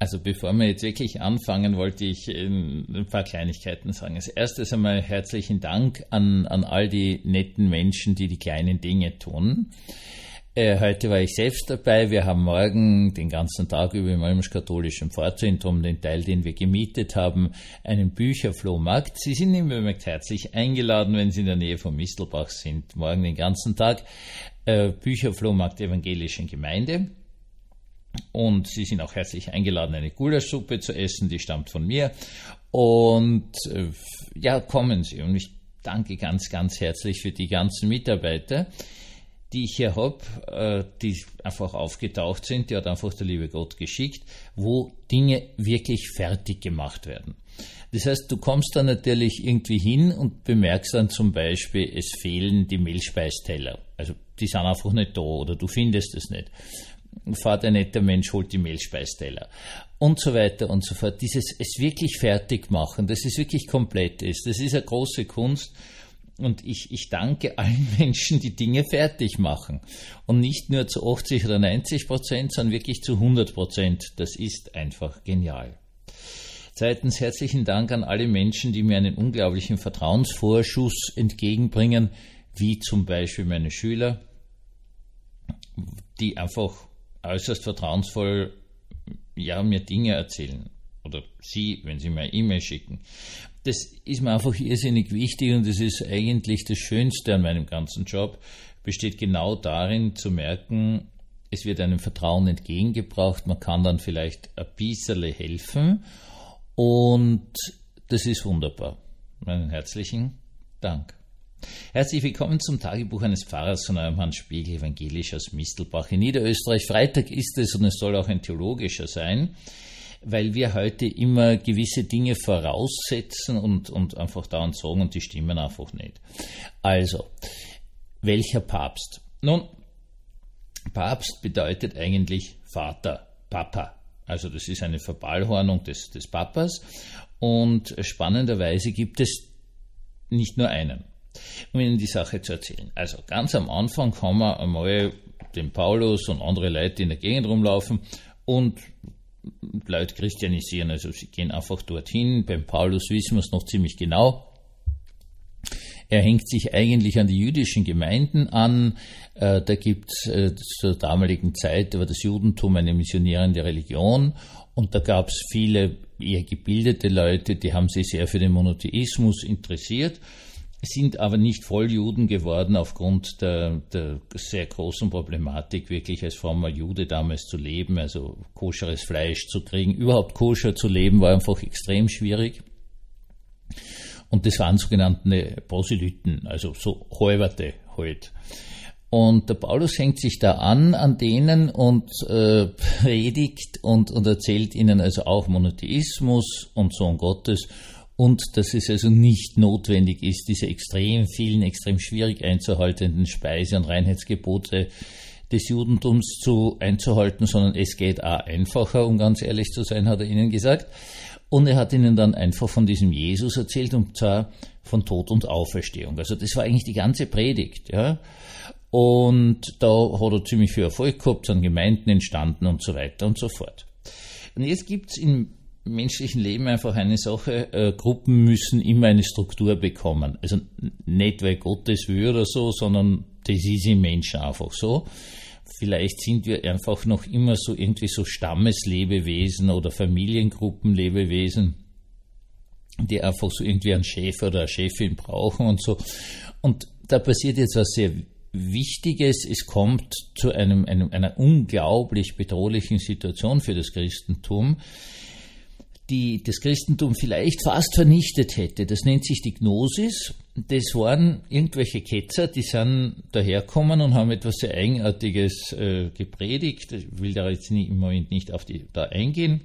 Also bevor wir jetzt wirklich anfangen, wollte ich ein paar Kleinigkeiten sagen. Als erstes einmal herzlichen Dank an all die netten Menschen, die kleinen Dinge tun. Heute war ich selbst dabei. Wir haben morgen den ganzen Tag über im Römisch-Katholischen Pfarrzentrum, den Teil, den wir gemietet haben, einen Bücherflohmarkt. Sie sind immer herzlich eingeladen, wenn Sie in der Nähe von Mistelbach sind. Morgen den ganzen Tag Bücherflohmarkt der Evangelischen Gemeinde. Und Sie sind auch herzlich eingeladen, eine Gulaschsuppe zu essen, die stammt von mir. Und kommen Sie. Und ich danke ganz, ganz herzlich für die ganzen Mitarbeiter, die ich hier habe, die einfach aufgetaucht sind, die hat einfach der liebe Gott geschickt, wo Dinge wirklich fertig gemacht werden. Das heißt, du kommst dann natürlich irgendwie hin und bemerkst dann zum Beispiel, es fehlen die Mehlspeisteller. Also die sind einfach nicht da oder du findest es nicht. Fahrt ein netter Mensch, holt die Mehlspeisteller und so weiter und so fort. Dieses es wirklich fertig machen, dass es wirklich komplett ist, das ist eine große Kunst. Und ich danke allen Menschen, die Dinge fertig machen. Und nicht nur zu 80 oder 90%, sondern wirklich zu 100%. Das ist einfach genial. Zweitens herzlichen Dank an alle Menschen, die mir einen unglaublichen Vertrauensvorschuss entgegenbringen, wie zum Beispiel meine Schüler, die einfach äußerst vertrauensvoll mir Dinge erzählen. Oder Sie, wenn Sie mir eine E-Mail schicken. Das ist mir einfach irrsinnig wichtig und das ist eigentlich das Schönste an meinem ganzen Job, besteht genau darin zu merken, es wird einem Vertrauen entgegengebracht, man kann dann vielleicht ein bisschen helfen und das ist wunderbar. Meinen herzlichen Dank. Herzlich willkommen zum Tagebuch eines Pfarrers von eurem Hans Spiegel, evangelisch aus Mistelbach in Niederösterreich. Freitag ist es und es soll auch ein theologischer sein, weil wir heute immer gewisse Dinge voraussetzen und einfach dauernd sagen und die stimmen einfach nicht. Also, welcher Papst? Nun, Papst bedeutet eigentlich Vater, Papa. Also das ist eine Verballhornung des Papas und spannenderweise gibt es nicht nur einen. Um Ihnen die Sache zu erzählen. Also ganz am Anfang haben wir einmal den Paulus und andere Leute, die in der Gegend rumlaufen und Leute christianisieren, also sie gehen einfach dorthin. Beim Paulus wissen wir es noch ziemlich genau. Er hängt sich eigentlich an die jüdischen Gemeinden an. Da gibt es zur damaligen Zeit, war das Judentum eine missionierende Religion und da gab es viele eher gebildete Leute, die haben sich sehr für den Monotheismus interessiert, sind aber nicht Volljuden geworden aufgrund der sehr großen Problematik, wirklich als frommer Jude damals zu leben, also koscheres Fleisch zu kriegen. Überhaupt koscher zu leben war einfach extrem schwierig. Und das waren sogenannte Proselyten, also so Häuberte halt. Und der Paulus hängt sich da an denen und predigt und erzählt ihnen also auch Monotheismus und Sohn Gottes. Und dass es also nicht notwendig ist, diese extrem vielen, extrem schwierig einzuhaltenden Speise- und Reinheitsgebote des Judentums einzuhalten, sondern es geht auch einfacher, um ganz ehrlich zu sein, hat er ihnen gesagt. Und er hat ihnen dann einfach von diesem Jesus erzählt, und zwar von Tod und Auferstehung. Also das war eigentlich die ganze Predigt, ja. Und da hat er ziemlich viel Erfolg gehabt, sind Gemeinden entstanden und so weiter und so fort. Und jetzt gibt's im menschlichen Leben einfach eine Sache, Gruppen müssen immer eine Struktur bekommen. Also nicht, weil Gott das will oder so, sondern das ist im Menschen einfach so. Vielleicht sind wir einfach noch immer so irgendwie so Stammeslebewesen oder Familiengruppenlebewesen, die einfach so irgendwie einen Chef oder eine Chefin brauchen und so. Und da passiert jetzt was sehr Wichtiges. Es kommt zu einer unglaublich bedrohlichen Situation für das Christentum, die das Christentum vielleicht fast vernichtet hätte. Das nennt sich die Gnosis. Das waren irgendwelche Ketzer, die sind daherkommen und haben etwas sehr Eigenartiges gepredigt. Ich will da jetzt im Moment nicht da eingehen.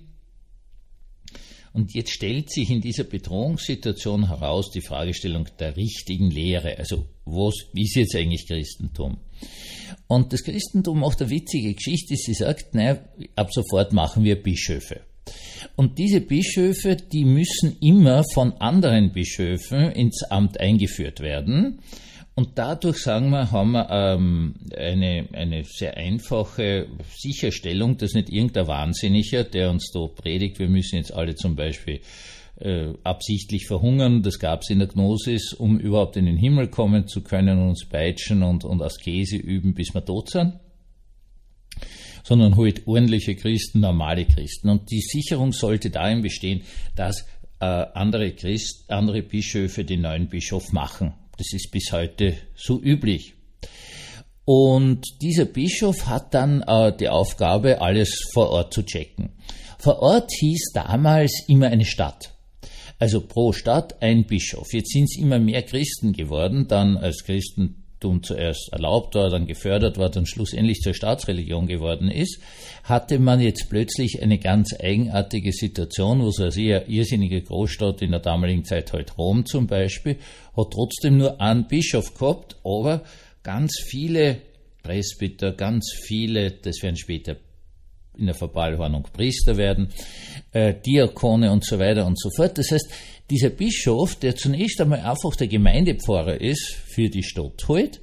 Und jetzt stellt sich in dieser Bedrohungssituation heraus die Fragestellung der richtigen Lehre. Also was ist jetzt eigentlich Christentum? Und das Christentum macht eine witzige Geschichte. Sie sagt, ab sofort machen wir Bischöfe. Und diese Bischöfe, die müssen immer von anderen Bischöfen ins Amt eingeführt werden. Und dadurch, sagen wir, haben wir eine sehr einfache Sicherstellung, dass nicht irgendein Wahnsinniger, der uns da predigt, wir müssen jetzt alle zum Beispiel absichtlich verhungern, das gab es in der Gnosis, um überhaupt in den Himmel kommen zu können und uns peitschen und Askese üben, bis wir tot sind, sondern halt ordentliche Christen, normale Christen. Und die Sicherung sollte darin bestehen, dass andere Bischöfe den neuen Bischof machen. Das ist bis heute so üblich. Und dieser Bischof hat dann die Aufgabe, alles vor Ort zu checken. Vor Ort hieß damals immer eine Stadt. Also pro Stadt ein Bischof. Jetzt sind es immer mehr Christen geworden, dann als Christentum zuerst erlaubt war, dann gefördert war, dann schlussendlich zur Staatsreligion geworden ist, hatte man jetzt plötzlich eine ganz eigenartige Situation, wo so eine sehr irrsinnige Großstadt in der damaligen Zeit, halt Rom zum Beispiel, hat trotzdem nur einen Bischof gehabt, aber ganz viele Presbyter, ganz viele, das werden später in der Verballhornung Priester werden, Diakone und so weiter und so fort. Das heißt, dieser Bischof, der zunächst einmal einfach der Gemeindepfarrer ist für die Stadt halt,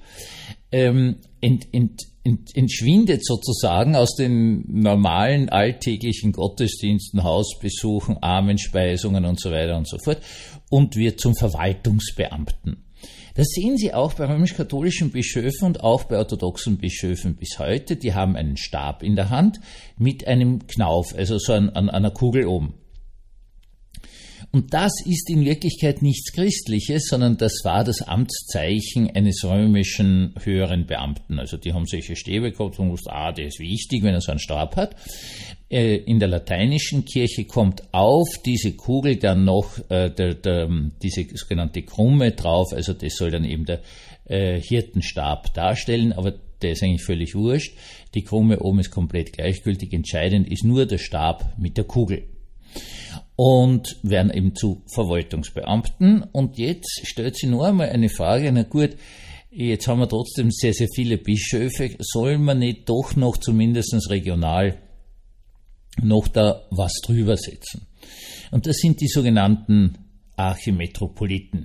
entschwindet sozusagen aus den normalen alltäglichen Gottesdiensten, Hausbesuchen, Armenspeisungen und so weiter und so fort und wird zum Verwaltungsbeamten. Das sehen Sie auch bei römisch-katholischen Bischöfen und auch bei orthodoxen Bischöfen bis heute. Die haben einen Stab in der Hand mit einem Knauf, also so an einer Kugel oben. Und das ist in Wirklichkeit nichts Christliches, sondern das war das Amtszeichen eines römischen höheren Beamten. Also die haben solche Stäbe gehabt und wussten, der ist wichtig, wenn er so einen Stab hat. In der lateinischen Kirche kommt auf diese Kugel dann noch diese sogenannte Krumme drauf, also das soll dann eben der Hirtenstab darstellen, aber der ist eigentlich völlig wurscht. Die Krumme oben ist komplett gleichgültig, entscheidend ist nur der Stab mit der Kugel. Und werden eben zu Verwaltungsbeamten. Und jetzt stellt sich nur einmal eine Frage, na gut, jetzt haben wir trotzdem sehr, sehr viele Bischöfe, sollen wir nicht doch noch zumindest regional noch da was drüber setzen? Und das sind die sogenannten Archimetropoliten,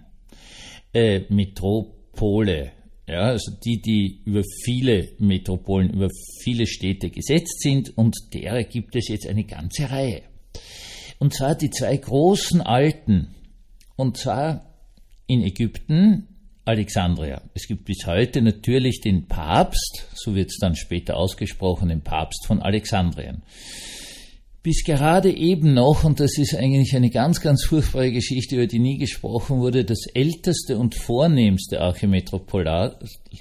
Metropole, ja, also die über viele Metropolen, über viele Städte gesetzt sind, und derer gibt es jetzt eine ganze Reihe. Und zwar die zwei großen Alten, und zwar in Ägypten, Alexandria. Es gibt bis heute natürlich den Papst, so wird es dann später ausgesprochen, den Papst von Alexandrien. Bis gerade eben noch, und das ist eigentlich eine ganz, ganz furchtbare Geschichte, über die nie gesprochen wurde, das älteste und vornehmste Archimetropolat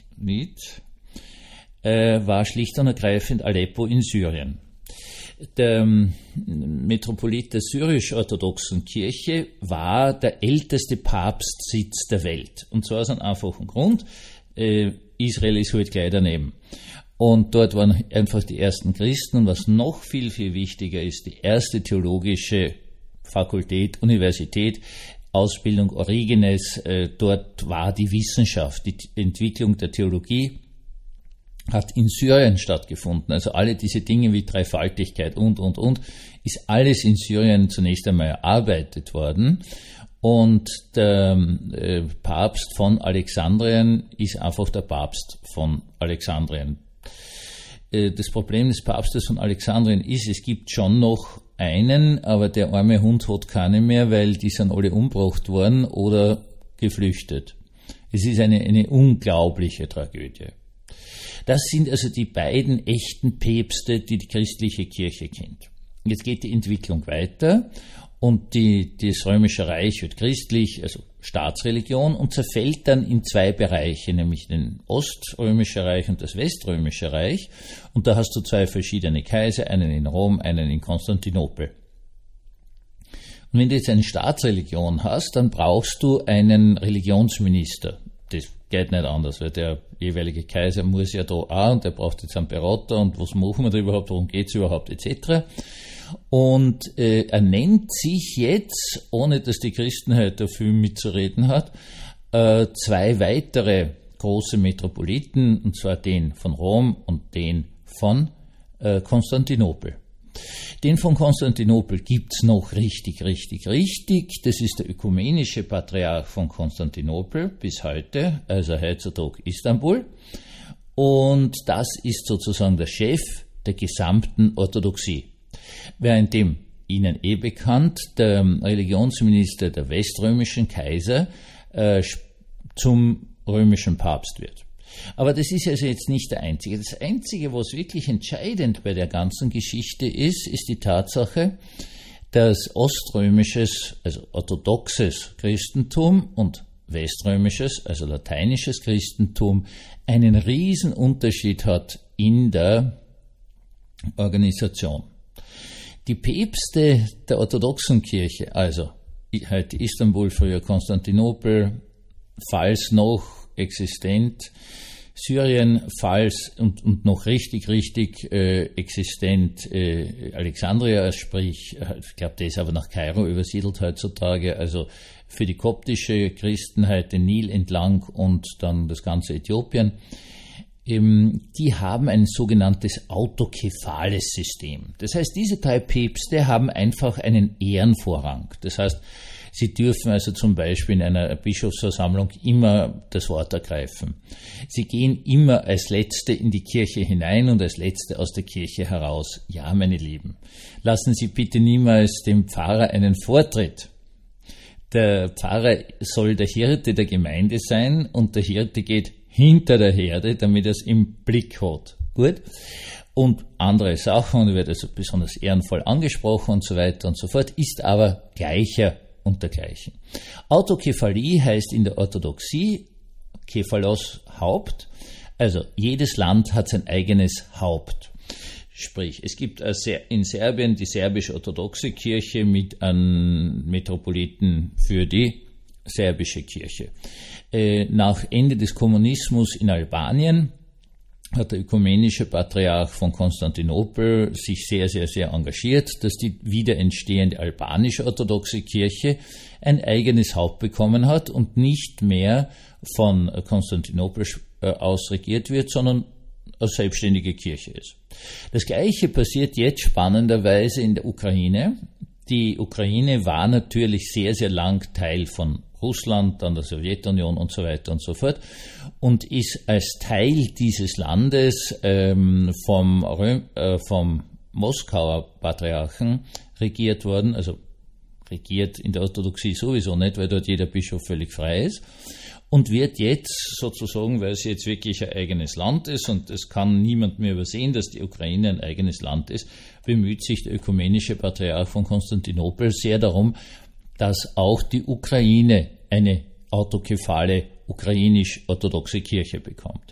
war schlicht und ergreifend Aleppo in Syrien. Der Metropolit der syrisch-orthodoxen Kirche war der älteste Papstsitz der Welt. Und zwar aus einem einfachen Grund, Israel ist halt gleich daneben. Und dort waren einfach die ersten Christen, und was noch viel, viel wichtiger ist, die erste theologische Fakultät, Universität, Ausbildung Origenes, dort war die Wissenschaft, die Entwicklung der Theologie hat in Syrien stattgefunden. Also alle diese Dinge wie Dreifaltigkeit und, ist alles in Syrien zunächst einmal erarbeitet worden. Und der Papst von Alexandrien ist einfach der Papst von Alexandrien. Das Problem des Papstes von Alexandrien ist, es gibt schon noch einen, aber der arme Hund hat keine mehr, weil die sind alle umgebracht worden oder geflüchtet. Es ist eine unglaubliche Tragödie. Das sind also die beiden echten Päpste, die die christliche Kirche kennt. Jetzt geht die Entwicklung weiter und das Römische Reich wird christlich, also Staatsreligion, und zerfällt dann in zwei Bereiche, nämlich den Oströmische Reich und das Weströmische Reich. Und da hast du zwei verschiedene Kaiser, einen in Rom, einen in Konstantinopel. Und wenn du jetzt eine Staatsreligion hast, dann brauchst du einen Religionsminister. Das geht nicht anders, weil der jeweilige Kaiser muss ja da auch, und der braucht jetzt einen Berater, und was machen wir da überhaupt, worum geht's überhaupt, etc. Und er nennt sich jetzt, ohne dass die Christenheit da viel mitzureden hat, zwei weitere große Metropoliten, und zwar den von Rom und den von Konstantinopel. Den von Konstantinopel gibt's noch richtig. Das ist der ökumenische Patriarch von Konstantinopel bis heute, also heutzutage Istanbul. Und das ist sozusagen der Chef der gesamten Orthodoxie. Währenddem Ihnen bekannt, der Religionsminister der weströmischen Kaiser zum römischen Papst wird. Aber das ist also jetzt nicht der einzige. Das einzige, was wirklich entscheidend bei der ganzen Geschichte ist die Tatsache, dass oströmisches, also orthodoxes Christentum und weströmisches, also lateinisches Christentum, einen riesen Unterschied hat in der Organisation. Die Päpste der orthodoxen Kirche, also heute Istanbul, früher Konstantinopel, falls noch existent, Syrien, falls und noch richtig existent Alexandria, sprich, ich glaube, der ist aber nach Kairo übersiedelt heutzutage, also für die koptische Christenheit den Nil entlang und dann das ganze Äthiopien. Die haben ein sogenanntes autokephales System. Das heißt, diese drei Päpste haben einfach einen Ehrenvorrang. Das heißt, sie dürfen also zum Beispiel in einer Bischofsversammlung immer das Wort ergreifen. Sie gehen immer als Letzte in die Kirche hinein und als Letzte aus der Kirche heraus. Ja, meine Lieben, lassen Sie bitte niemals dem Pfarrer einen Vortritt. Der Pfarrer soll der Hirte der Gemeinde sein und der Hirte geht hinter der Herde, damit er es im Blick hat. Gut? Und andere Sachen, wird also besonders ehrenvoll angesprochen und so weiter und so fort, ist aber gleicher und dergleichen. Autokephalie heißt in der Orthodoxie Kephalos Haupt, also jedes Land hat sein eigenes Haupt. Sprich, es gibt in Serbien die serbisch-orthodoxe Kirche mit einem Metropoliten für die serbische Kirche. Nach Ende des Kommunismus in Albanien hat der ökumenische Patriarch von Konstantinopel sich sehr, sehr, sehr engagiert, dass die wieder entstehende albanische orthodoxe Kirche ein eigenes Haupt bekommen hat und nicht mehr von Konstantinopel aus regiert wird, sondern eine selbstständige Kirche ist. Das Gleiche passiert jetzt spannenderweise in der Ukraine. Die Ukraine war natürlich sehr, sehr lang Teil von Russland, dann der Sowjetunion und so weiter und so fort und ist als Teil dieses Landes vom Moskauer Patriarchen regiert worden, also regiert in der Orthodoxie sowieso nicht, weil dort jeder Bischof völlig frei ist und wird jetzt sozusagen, weil es jetzt wirklich ein eigenes Land ist und es kann niemand mehr übersehen, dass die Ukraine ein eigenes Land ist, bemüht sich der ökumenische Patriarch von Konstantinopel sehr darum, dass auch die Ukraine eine autokephale ukrainisch-orthodoxe Kirche bekommt.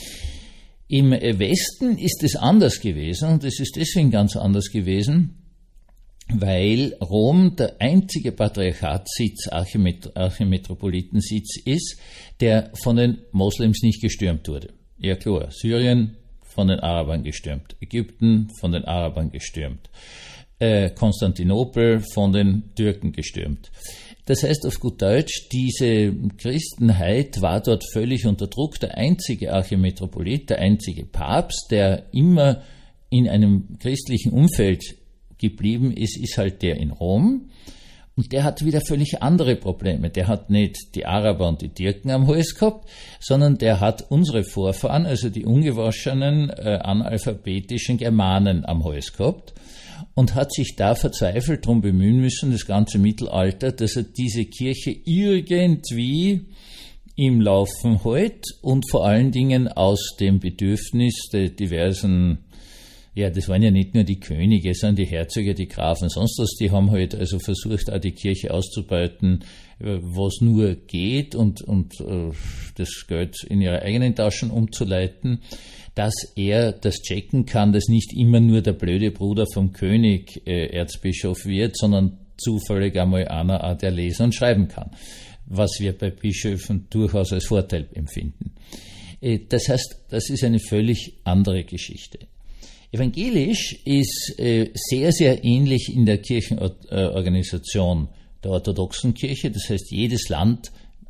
Im Westen ist es anders gewesen und es ist deswegen ganz anders gewesen, weil Rom der einzige Patriarchatssitz, Archimetropolitensitz ist, der von den Moslems nicht gestürmt wurde. Ja klar, Syrien von den Arabern gestürmt, Ägypten von den Arabern gestürmt, Konstantinopel von den Türken gestürmt. Das heißt auf gut Deutsch, diese Christenheit war dort völlig unter Druck. Der einzige Archimetropolit, der einzige Papst, der immer in einem christlichen Umfeld geblieben ist, ist halt der in Rom. Und der hat wieder völlig andere Probleme. Der hat nicht die Araber und die Türken am Hals gehabt, sondern der hat unsere Vorfahren, also die ungewaschenen, analphabetischen Germanen am Hals gehabt. Und hat sich da verzweifelt darum bemühen müssen, das ganze Mittelalter, dass er diese Kirche irgendwie im Laufen hält und vor allen Dingen aus dem Bedürfnis der diversen, ja, das waren ja nicht nur die Könige, sondern die Herzöge, die Grafen, sonst was, die haben halt also versucht, auch die Kirche auszubeuten, was nur geht und das Geld in ihre eigenen Taschen umzuleiten, dass er das checken kann, dass nicht immer nur der blöde Bruder vom König Erzbischof wird, sondern zufällig einmal einer auch, der lesen und schreiben kann, was wir bei Bischöfen durchaus als Vorteil empfinden. Das heißt, das ist eine völlig andere Geschichte. Evangelisch ist sehr, sehr ähnlich in der Kirchenorganisation der orthodoxen Kirche. Das heißt, jedes Land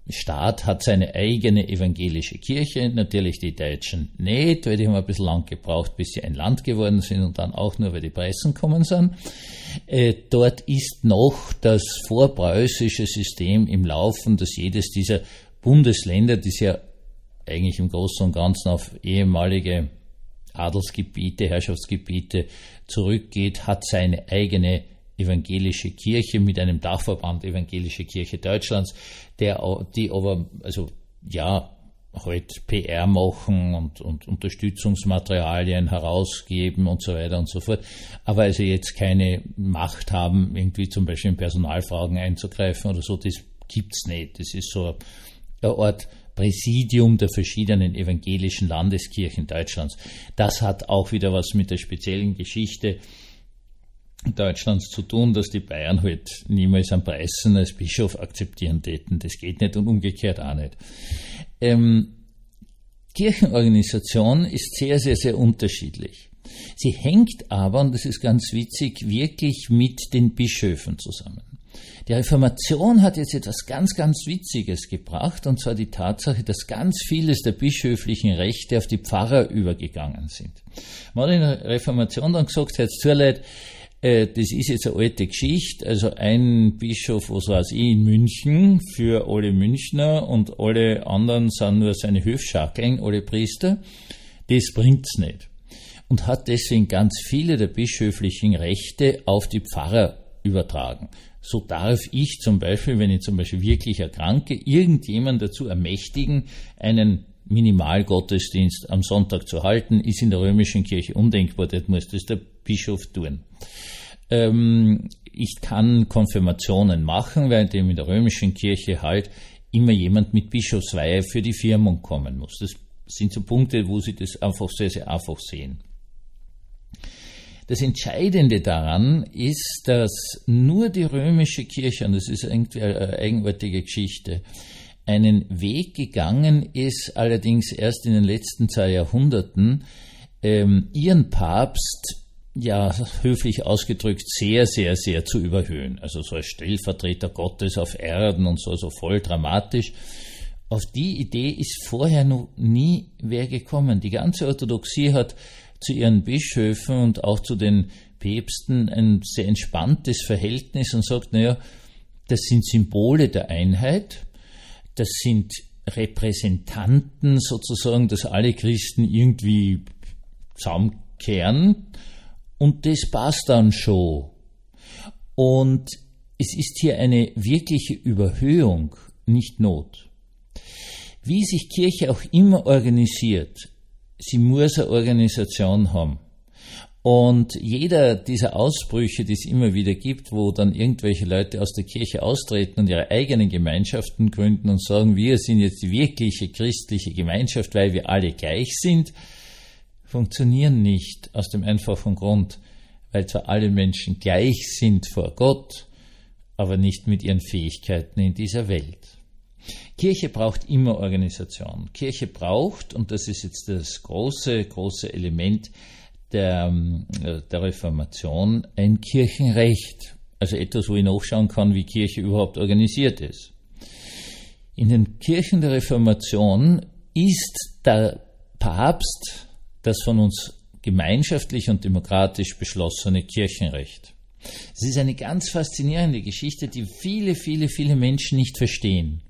Staat hat seine eigene evangelische Kirche, natürlich die Deutschen nicht, weil die haben ein bisschen lang gebraucht, bis sie ein Land geworden sind und dann auch nur, weil die Pressen kommen sind. Dort ist noch das vorpreußische System im Laufen, dass jedes dieser Bundesländer, die ja eigentlich im Großen und Ganzen auf ehemalige Adelsgebiete, Herrschaftsgebiete zurückgeht, hat seine eigene evangelische Kirche mit einem Dachverband Evangelische Kirche Deutschlands, die aber, halt PR machen und Unterstützungsmaterialien herausgeben und so weiter und so fort, aber also jetzt keine Macht haben, irgendwie zum Beispiel in Personalfragen einzugreifen oder so, das gibt's nicht. Das ist so eine Art Präsidium der verschiedenen evangelischen Landeskirchen Deutschlands. Das hat auch wieder was mit der speziellen Geschichte Deutschlands zu tun, dass die Bayern halt niemals einen Preußen als Bischof akzeptieren täten. Das geht nicht und umgekehrt auch nicht. Kirchenorganisation ist sehr, sehr, sehr unterschiedlich. Sie hängt aber, und das ist ganz witzig, wirklich mit den Bischöfen zusammen. Die Reformation hat jetzt etwas ganz, ganz Witziges gebracht, und zwar die Tatsache, dass ganz vieles der bischöflichen Rechte auf die Pfarrer übergegangen sind. Man hat in der Reformation dann gesagt, jetzt zuleid, das ist jetzt eine alte Geschichte, also ein Bischof, was weiß ich, in München für alle Münchner und alle anderen sind nur seine Höfschackeln, alle Priester, das bringt's nicht. Und hat deswegen ganz viele der bischöflichen Rechte auf die Pfarrer übertragen. So darf ich zum Beispiel, wenn ich zum Beispiel wirklich erkranke, irgendjemand dazu ermächtigen, einen Minimalgottesdienst am Sonntag zu halten, ist in der römischen Kirche undenkbar, das muss das der Bischof tun. Ich kann Konfirmationen machen, weil dem in der römischen Kirche halt immer jemand mit Bischofsweihe für die Firmung kommen muss. Das sind so Punkte, wo Sie das einfach sehr, sehr einfach sehen. Das Entscheidende daran ist, dass nur die römische Kirche, und das ist irgendwie eine eigenartige Geschichte, einen Weg gegangen ist, allerdings erst in den letzten 2 Jahrhunderten, ihren Papst, ja, höflich ausgedrückt, sehr, sehr, sehr zu überhöhen. Also so als Stellvertreter Gottes auf Erden und so voll dramatisch. Auf die Idee ist vorher noch nie wer gekommen. Die ganze Orthodoxie hat zu ihren Bischöfen und auch zu den Päpsten ein sehr entspanntes Verhältnis und sagt, naja, das sind Symbole der Einheit, das sind Repräsentanten sozusagen, dass alle Christen irgendwie zusammenkehren, und das passt dann schon. Und es ist hier eine wirkliche Überhöhung, nicht Not. Wie sich Kirche auch immer organisiert, sie muss eine Organisation haben. Und jeder dieser Ausbrüche, die es immer wieder gibt, wo dann irgendwelche Leute aus der Kirche austreten und ihre eigenen Gemeinschaften gründen und sagen, wir sind jetzt die wirkliche christliche Gemeinschaft, weil wir alle gleich sind, funktionieren nicht aus dem einfachen Grund, weil zwar alle Menschen gleich sind vor Gott, aber nicht mit ihren Fähigkeiten in dieser Welt. Kirche braucht immer Organisation. Kirche braucht, und das ist jetzt das große, große Element der Reformation, ein Kirchenrecht. Also etwas, wo ich nachschauen kann, wie Kirche überhaupt organisiert ist. In den Kirchen der Reformation ist der Papst das von uns gemeinschaftlich und demokratisch beschlossene Kirchenrecht. Es ist eine ganz faszinierende Geschichte, die viele, viele, viele Menschen nicht verstehen.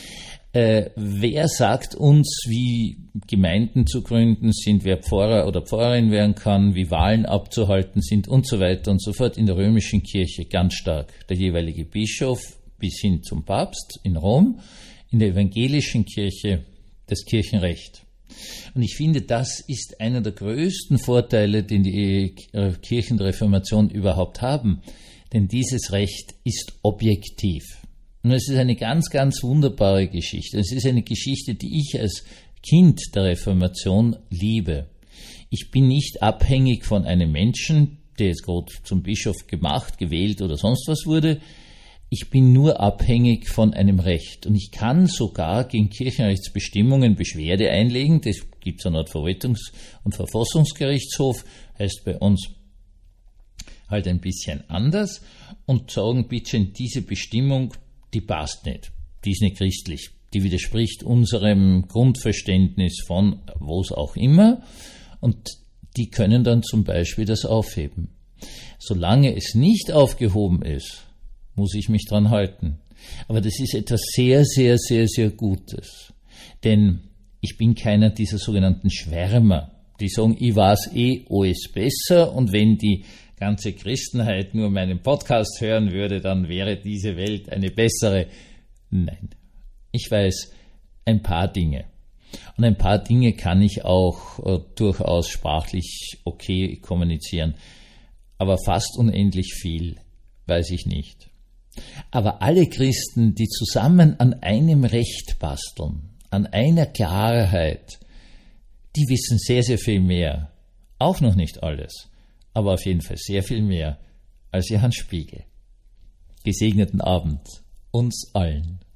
Wer sagt uns, wie Gemeinden zu gründen sind, wer Pfarrer oder Pfarrerin werden kann, wie Wahlen abzuhalten sind und so weiter und so fort? In der römischen Kirche ganz stark der jeweilige Bischof bis hin zum Papst in Rom, in der evangelischen Kirche das Kirchenrecht. Und ich finde, das ist einer der größten Vorteile, den die Kirchen der Reformation überhaupt haben. Denn dieses Recht ist objektiv. Und es ist eine ganz, ganz wunderbare Geschichte. Es ist eine Geschichte, die ich als Kind der Reformation liebe. Ich bin nicht abhängig von einem Menschen, der jetzt gerade zum Bischof gemacht, gewählt oder sonst was wurde. Ich bin nur abhängig von einem Recht. Und ich kann sogar gegen Kirchenrechtsbestimmungen Beschwerde einlegen. Das gibt es an der Verwaltungs- und Verfassungsgerichtshof, heißt bei uns halt ein bisschen anders. Und sagen, bitte, diese Bestimmung, die passt nicht. Die ist nicht christlich. die widerspricht unserem Grundverständnis von was auch immer, und die können dann zum Beispiel das aufheben. Solange es nicht aufgehoben ist, muss ich mich dran halten. Aber das ist etwas sehr, sehr, sehr, sehr Gutes. Denn ich bin keiner dieser sogenannten Schwärmer, die sagen, ich weiß alles besser, und wenn die ganze Christenheit nur meinen Podcast hören würde, dann wäre diese Welt eine bessere. Nein, ich weiß ein paar Dinge. Und ein paar Dinge kann ich auch durchaus sprachlich okay kommunizieren. Aber fast unendlich viel weiß ich nicht. Aber alle Christen, die zusammen an einem Recht basteln, an einer Klarheit, die wissen sehr, sehr viel mehr. Auch noch nicht alles, aber auf jeden Fall sehr viel mehr als Johann Spiegel. Gesegneten Abend uns allen.